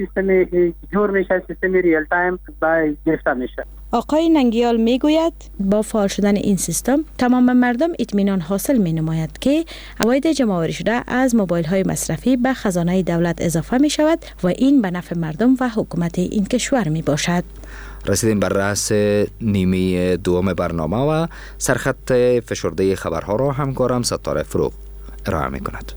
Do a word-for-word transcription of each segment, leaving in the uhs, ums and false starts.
سیستم جور میشه، سیستم ریل تایم با گرفته میشه. آقای ننگیال میگوید با فعال شدن این سیستم تمام مردم اطمینان حاصل می نماید که عواید جمع‌آوری شده از موبایل های مصرفی به خزانه دولت اضافه می شود و این به نفع مردم و حکومت این کشور می باشد. رسیدیم بر رأس نیمه دوم برنامه و سرخط فشرده خبرها را همکارم ستاره فروغ ارائه می کند.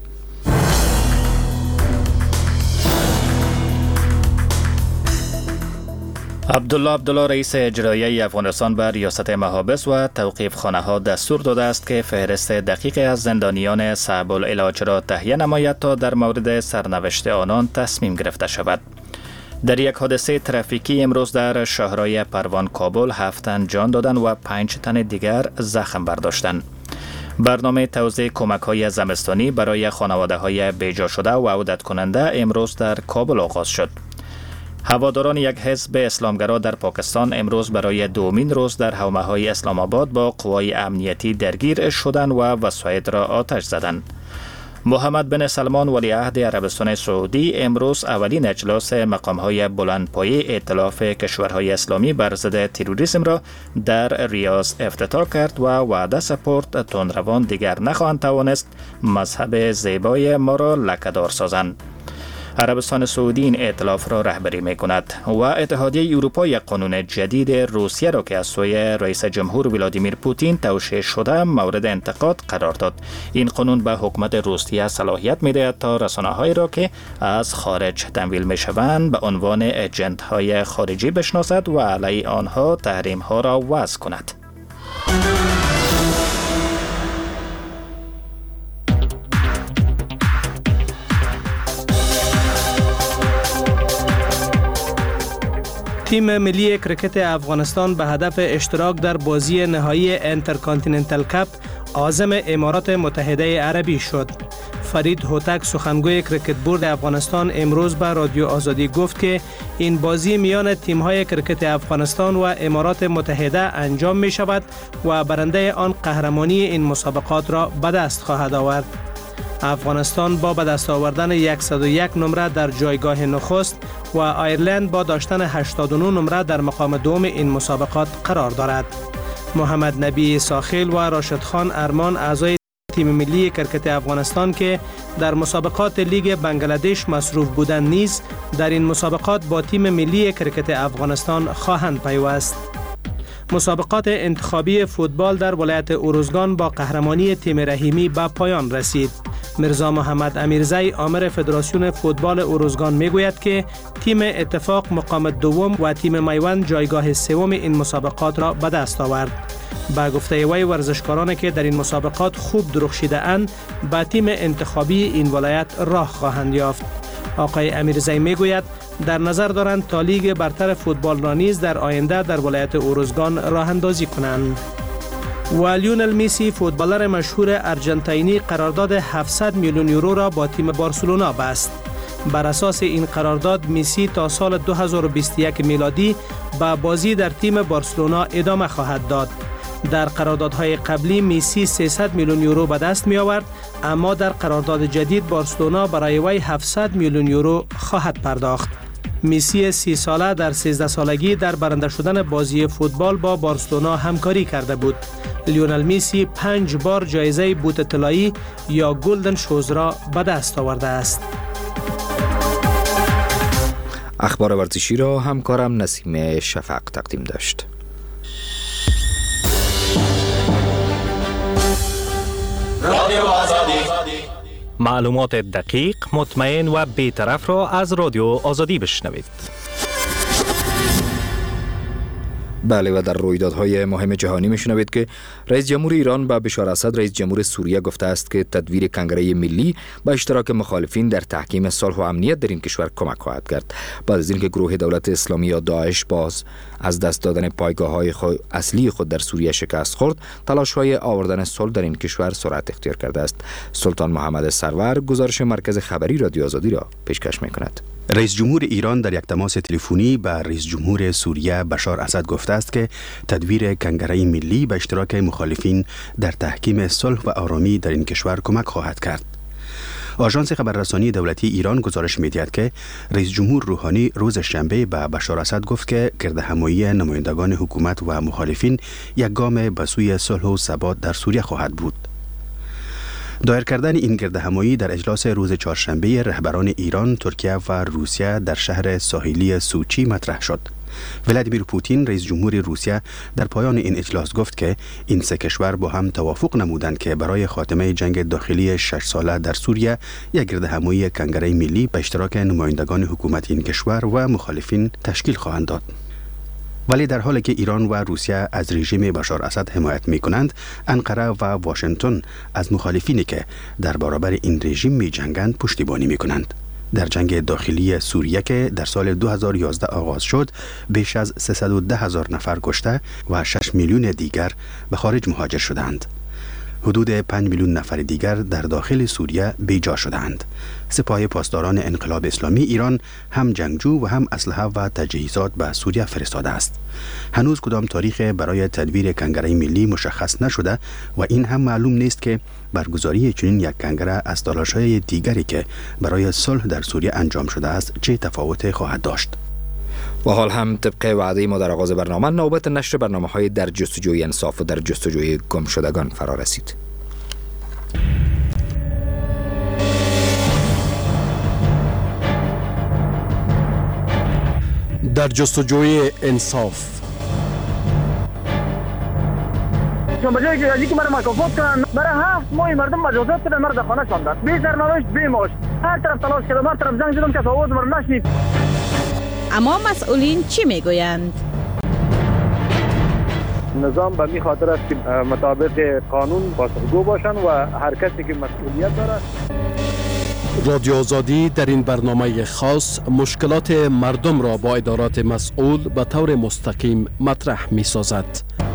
عبدالله عبدالله رئیس اجرایی افغانستان به ریاست محابس و توقیف خانه ها دستور داده است که فهرست دقیق از زندانیان صعب العلاج را تهیه نماید تا در مورد سرنوشت آنان تصمیم گرفته شود. در یک حادثه ترافیکی امروز در شهرهای پروان کابل هفت تن جان دادند و پنج تن دیگر زخم برداشتند. برنامه توزیع کمک‌های زمستانی برای خانواده‌های بیجا شده و عودت کننده امروز در کابل آغاز شد. هواداران یک حزب اسلامگرا در پاکستان امروز برای دومین روز در حومه‌های اسلام آباد با قوای امنیتی درگیر شدند و وسایط را آتش زدند. محمد بن سلمان ولیعهد عربستان سعودی امروز اولین اجلاس مقام‌های بلندپایه ائتلاف کشورهای اسلامی بر ضد تروریسم را در ریاض افتتاح کرد و وعده سپرد تندروان دیگر نخواهند توانست مذهب زیبای ما را لکه‌دار سازند. عربستان سعودی این ائتلاف را رهبری می کند و اتحادیه اروپا یک قانون جدید روسیه را که از سوی رئیس جمهور ولادیمیر پوتین توشیح شده مورد انتقاد قرار داد. این قانون به حکومت روسیه صلاحیت می دهد تا رسانه‌هایی را که از خارج تمویل می شوند به عنوان ایجنت های خارجی بشناسد و علیه آنها تحریم ها را وضع کند. تیم ملی کرکت افغانستان به هدف اشتراک در بازی نهایی انترکانتیننتال کاپ عازم امارات متحده عربی شد. فرید هوتک سخنگوی کرکت بورد افغانستان امروز به رادیو آزادی گفت که این بازی میان تیم‌های کرکت افغانستان و امارات متحده انجام می شود و برنده آن قهرمانی این مسابقات را به دست خواهد آورد. افغانستان با به دست آوردن صد و یک نمره در جایگاه نخست و آیرلند با داشتن هشتاد و نه نمره در مقام دوم این مسابقات قرار دارد. محمد نبی ساخیل و راشد خان ارمان اعضای تیم ملی کرکت افغانستان که در مسابقات لیگ بنگلادش مصروف بودند نیز در این مسابقات با تیم ملی کرکت افغانستان خواهند پیوست. مسابقات انتخابی فوتبال در ولایت اروزگان با قهرمانی تیم رحیمی به پایان رسید. مرزا محمد امیرزی آمر فدراسیون فوتبال اروزگان میگوید که تیم اتفاق مقام دوم و تیم میوند جایگاه سوم این مسابقات را به دست آورد. با گفته وی ورزشکارانی که در این مسابقات خوب درخشیده اند به تیم انتخابی این ولایت راه خواهند یافت. آقای امیرزی میگوید در نظر دارند تا لیگ برتر فوتبال را نیز در آینده در ولایت اروزگان راه اندازی کنند. و لیونل میسی فوتبالر مشهور ارژانتینی قرارداد هفتصد میلیون یورو را با تیم بارسلونا بست. بر اساس این قرارداد میسی تا سال دو هزار و بیست و یک میلادی با بازی در تیم بارسلونا ادامه خواهد داد. در قراردادهای قبلی میسی سیصد میلیون یورو به دست می آورد، اما در قرارداد جدید بارسلونا برای وی هفتصد میلیون یورو خواهد پرداخت. میسی سی ساله در سیزده سالگی در برنده شدن بازی فوتبال با بارسلونا همکاری کرده بود. لیونل میسی پنج بار جایزه بوت طلایی یا گلدن شوز را به دست آورده است. اخبار ورزشی را همکارم نسیم شفق تقدیم داشت. رادیو آزادی، معلومات دقیق، مطمئن و بی‌طرف را از رادیو آزادی بشنوید. بله و در رویدادهای مهم جهانی میشنوید که رئیس جمهور ایران با بشار اسد رئیس جمهور سوریه گفته است که تدویر کنگره ملی با اشتراک مخالفین در تحکیم صلح و امنیت در این کشور کمک خواهد کرد. بعد از اینکه گروه دولت اسلامی یا داعش باز از دست دادن پایگاه‌های خود اصلی خود در سوریه شکست خورد، تلاش‌های آوردن صلح در این کشور سرعت اختیار کرده است. سلطان محمد سرور گزارش مرکز خبری رادیو آزادی را پیشکش می‌کند. رئیس جمهور ایران در یک تماس تلفنی با رئیس جمهور سوریه بشار اسد گفته است که تدویر کنگره ملی به اشتراک مخالفین در تحکیم صلح و آرامی در این کشور کمک خواهد کرد. آژانس خبررسانی دولتی ایران گزارش می‌دهد که رئیس جمهور روحانی روز شنبه به بشار اسد گفت که گردهمایی نمایندگان حکومت و مخالفین یک گام به سوی صلح و ثبات در سوریه خواهد بود. دایر کردن این گردهمایی در اجلاس روز چهارشنبه رهبران ایران، ترکیه و روسیه در شهر ساحلی سوچی مطرح شد. ولادیمیر پوتین رئیس جمهور روسیه در پایان این اجلاس گفت که این سه کشور با هم توافق نمودند که برای خاتمه جنگ داخلی شش ساله در سوریه یک گردهمایی کنگره ملی به اشتراک نمایندگان حکومت این کشور و مخالفین تشکیل خواهند داد. ولی در حالی که ایران و روسیه از رژیم بشار اسد حمایت می کنند، انقره و واشنگتن از مخالفینی که در برابر این رژیم می جنگند پشتیبانی می کنند. در جنگ داخلی سوریه که در سال دو هزار و یازده آغاز شد، بیش از سیصد و ده هزار نفر کشته و شش میلیون دیگر به خارج مهاجر شدند. حدود پنج میلیون نفر دیگر در داخل سوریه بیجا شدند. سپاه پاسداران انقلاب اسلامی ایران هم جنگجو و هم اسلحه و تجهیزات به سوریه فرستاده است. هنوز کدام تاریخ برای تدویر کنگره ملی مشخص نشده و این هم معلوم نیست که برگزاری چنین یک کنگره از تلاش‌های دیگری که برای صلح در سوریه انجام شده است چه تفاوت خواهد داشت. و حال هم طبق وعده ما در آغاز برنامه، نوبت نشر برنامه‌های در جستجوی انصاف و در جستجوی گمشدگان فرا رسید. در جستجوی انصاف. بجای که ازی که مرا مکافات کنن، برای هفت ماه مردم مجازات کردن، مرا در خانه شاندن، بی سرنوشت بی معاش، هر طرف تلاش کردم، هر طرف زنگ زدم که آواز مرا نشنید. اما مسئولین چی میگویند؟ نظام به می خاطر است که مطابق قانون پاسخگو باشند و هر کسی که مسئولیت دارد. رادیو آزادی در این برنامه خاص مشکلات مردم را با ادارات مسئول به طور مستقیم مطرح می سازد.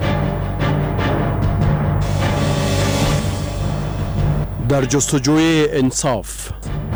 در جستجوی انصاف.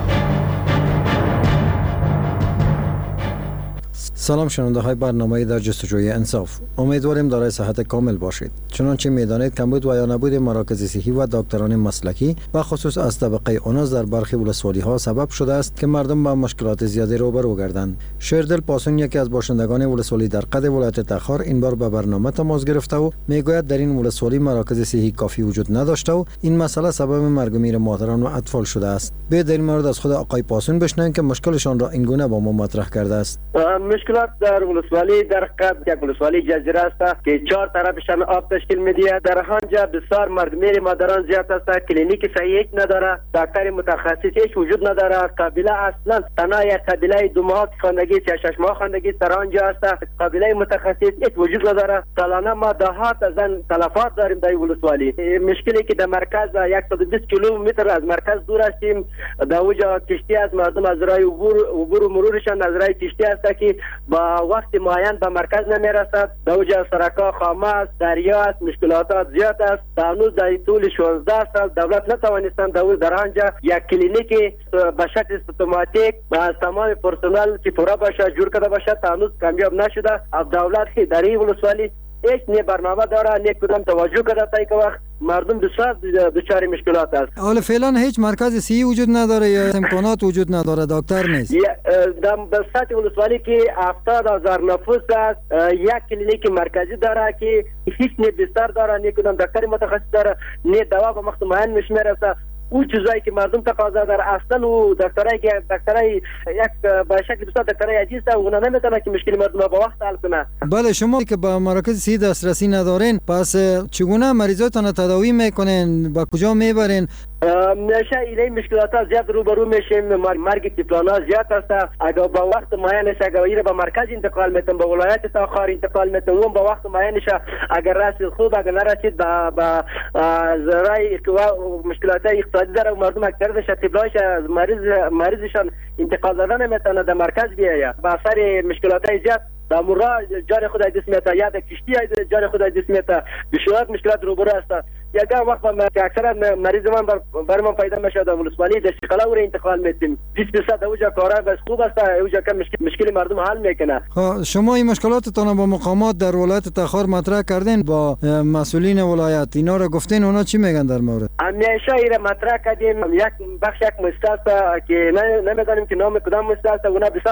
سلام شنونده های برنامه در جستجوی انصاف. امیدواریم دارای صحت کامل باشید. چنانچه میدانید کمبود و یا نبود مراکز صحی و دکتران مسلکی و خصوص از طبقه اوناس در برخی ولسوالی ها سبب شده است که مردم با مشکلات زیادی روبرو گردند. شیردل پاسون یکی از باشندگان ولسوالی در قد ولایت تخار این بار به برنامه تماس گرفته و میگوید در این ولسوالی مراکز صحی کافی وجود نداشته و این مسئله سبب مرگ و میر مادران و اطفال شده است. به در این مورد از خود آقای پاسون بشنویم که مشکلشان را این گونه با ما مطرح کرده است. مشکلات در ولسوالی در قد یک ولسوالی جزیره است که چهار طرفشان آب تشکیل می‌دهد. در آنجا بسیار مرگ میر مادران زیاد است، کلینیک صحیح نداره، دکتر متخصص هیچ وجود نداره. قبیله اصلا تنها یک قبیله دو ماه خواندگی یا شش ماه خواندگی در آنجا است، قبیله متخصص هیچ وجود نداره. سالانه ما دهات از تلفات داریم در ولسوالی. مشکلی که در مرکز صد و بیست کیلومتر از مرکز دور هستیم، در اونجا کشتی از مردم از راه عبور عبور و مرورشان از راه کشتی است که با وقت معین به مرکز نمیرسد. در اونجا سرکا خامه است، دریا است، مشکلات زیاد است. هنوز در طول شانزده سال دولت نتوانستند در آنجا یک کلینیک به شکل سیستماتیک و از تمام پرسنل که پورا باشه جور کرده باشه، هنوز کامیاب نشده. از دولت که در این ولسوالی هیچ نه برنامه داره، نه کدام توجه کرده تا که وقت مردم بسیار دچار مشکلات است. حالا فعلا هیچ مرکز صحی وجود نداره یا امکانات وجود نداره، دکتر نیست. در سطح ولسوالی که هفتاد هزار نفوس است، یک کلینیک مرکزی داره که هیچ نه بستر داره، نه کدام دکتر متخصص داره، نه دوا به وقت معین میشمیرسه. او چیزایی که مردم تقاضا داره اصلا و دکترایی که دکترای یک به شکل بسیار دکترای عجیز است، اونا نمیتونه که مشکل مردم با وقت حل کنه. بله، شما که با مراکز صحی دسترسی ندارین، پس چگونه مریضاتون تداوی میکنین؟ با کجا میبرین؟ میشه ایله مشکلات زیاد روبرو میشیم. مرگ طفلان زیاد است. اگر با وقت معینش اگر ایره به مرکز انتقال میتن، به ولایت تاخار انتقال میتن، اون با وقت معینش اگر رسید خوب، اگر نرسید با با زرای مشکلات اقتصادی داره، مردم اکثرش طفلاش از مریض مریضشان انتقال دادن نمیتونه در مرکز بیاید. با اثر مشکلات زیاد در مورا جان خود دست میاد، یا کشتی جان خود دست میاد، بسیار مشکلات روبرو است. یک وقت ما که اکثر مریض من بر, بر من پیدا میشه در ولسوالی دشقلا و انتقال میتیم بیست درصد اوجا کارا بس خوب است اوجا که مشکل مشکل مردم حل میکنه. خب شما این مشکلاتتون با مقامات در ولایت تخار مطرح کردین با مسئولین ولایت اینا رو گفتین اونا چی میگن در مورد؟ همیشه ایره مطرح کردیم یک بخش یک مستثنا که نمیدونیم که نام کدام مستثنا اونا